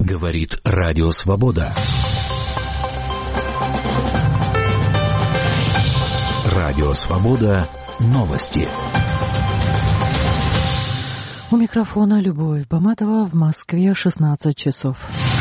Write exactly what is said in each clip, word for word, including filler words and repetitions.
Говорит Радио Свобода. Радио Свобода. Новости. У микрофона Любовь Баматова. В Москве шестнадцать часов.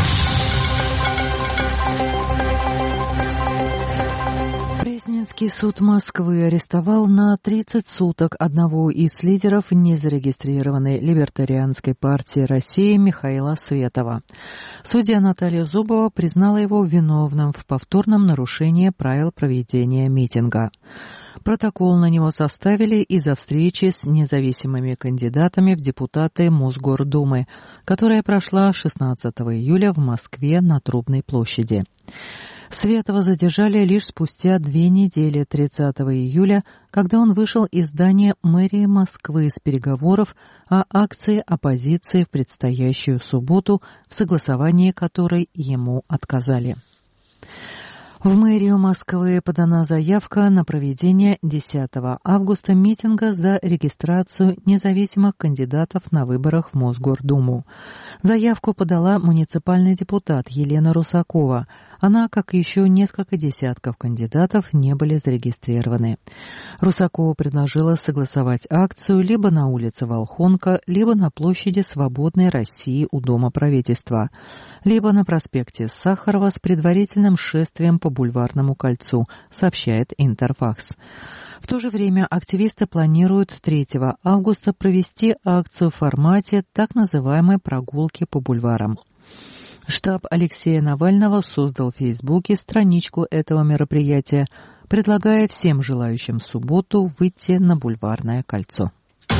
Пресненский суд Москвы арестовал на тридцать суток одного из лидеров незарегистрированной либертарианской партии России Михаила Светова. Судья Наталья Зубова признала его виновным в повторном нарушении правил проведения митинга. Протокол на него составили из-за встречи с независимыми кандидатами в депутаты Мосгордумы, которая прошла шестнадцатого июля в Москве на Трубной площади. Светова задержали лишь спустя две недели, тридцатого июля, когда он вышел из здания мэрии Москвы с переговоров о акции оппозиции в предстоящую субботу, в согласовании которой ему отказали. В мэрию Москвы подана заявка на проведение десятого августа митинга за регистрацию независимых кандидатов на выборах в Мосгордуму. Заявку подала муниципальный депутат Елена Русакова. Она, как и еще несколько десятков кандидатов, не были зарегистрированы. Русакова предложила согласовать акцию либо на улице Волхонка, либо на площади Свободной России у Дома правительства, либо на проспекте Сахарова с предварительным шествием по Бульварному кольцу, сообщает Интерфакс. В то же время активисты планируют третьего августа провести акцию в формате так называемой прогулки по бульварам. Штаб Алексея Навального создал в Фейсбуке страничку этого мероприятия, предлагая всем желающим в субботу выйти на Бульварное кольцо.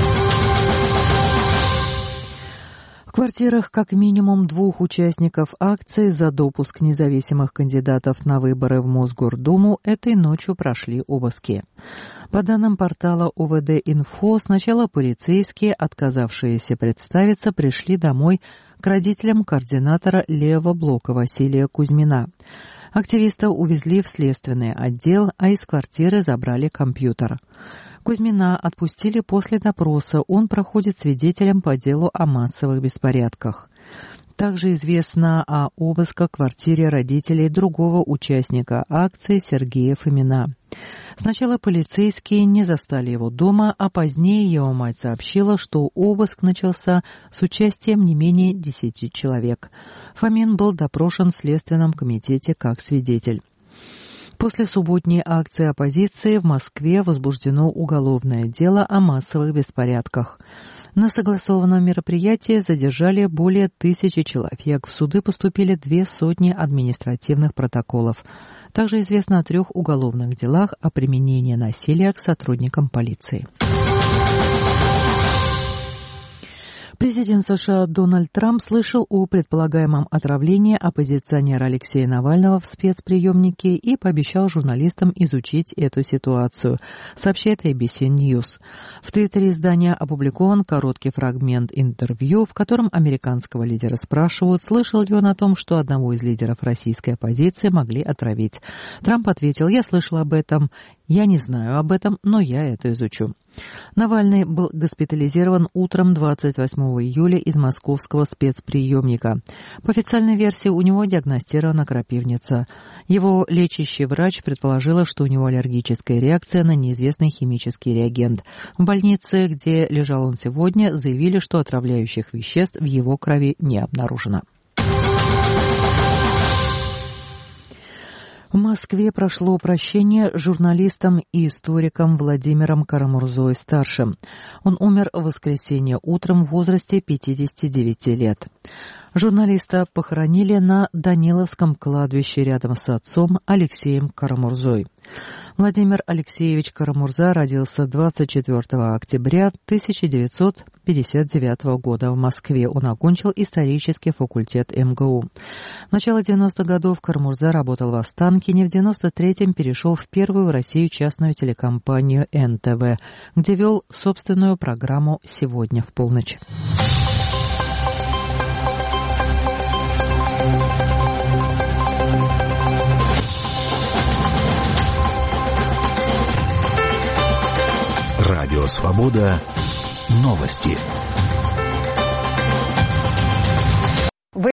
В квартирах как минимум двух участников акции за допуск независимых кандидатов на выборы в Мосгордуму этой ночью прошли обыски. По данным портала о вэ дэ-Инфо, сначала полицейские, отказавшиеся представиться, пришли домой к родителям координатора левого блока Василия Кузьмина. Активиста увезли в следственный отдел, а из квартиры забрали компьютер. Кузьмина отпустили после допроса, он проходит свидетелем по делу о массовых беспорядках. Также известно о обысках в квартире родителей другого участника акции Сергея Фомина. Сначала полицейские не застали его дома, а позднее его мать сообщила, что обыск начался с участием не менее десяти человек. Фомин был допрошен в Следственном комитете как свидетель. После субботней акции оппозиции в Москве возбуждено уголовное дело о массовых беспорядках. На согласованном мероприятии задержали более тысячи человек. В суды поступили две сотни административных протоколов. Также известно о трех уголовных делах о применении насилия к сотрудникам полиции. Президент США Дональд Трамп слышал о предполагаемом отравлении оппозиционера Алексея Навального в спецприемнике и пообещал журналистам изучить эту ситуацию, сообщает эй би си News. В твиттере издания опубликован короткий фрагмент интервью, в котором американского лидера спрашивают, слышал ли он о том, что одного из лидеров российской оппозиции могли отравить. Трамп ответил: «Я слышал об этом. Я не знаю об этом, но я это изучу». Навальный был госпитализирован утром двадцать восьмого июля из московского спецприемника. По официальной версии у него диагностирована крапивница. Его лечащий врач предположила, что у него аллергическая реакция на неизвестный химический реагент. В больнице, где лежал он сегодня, заявили, что отравляющих веществ в его крови не обнаружено. В Москве прошло прощение журналистом и историком Владимиром Карамурзой-старшим. Он умер в воскресенье утром в возрасте пятидесяти девяти лет. Журналиста похоронили на Даниловском кладбище рядом с отцом Алексеем Карамурзой. Владимир Алексеевич Карамурза родился двадцать четвёртого октября тысяча девятьсот пятьдесят девятого года в Москве. Он окончил исторический факультет эм гэ у. В начале девяностых годов Карамурза работал в Останкине, в девяносто третьем перешел в первую в России частную телекомпанию эн тэ вэ, где вел собственную программу «Сегодня в полночь». Радио Свобода. Новости.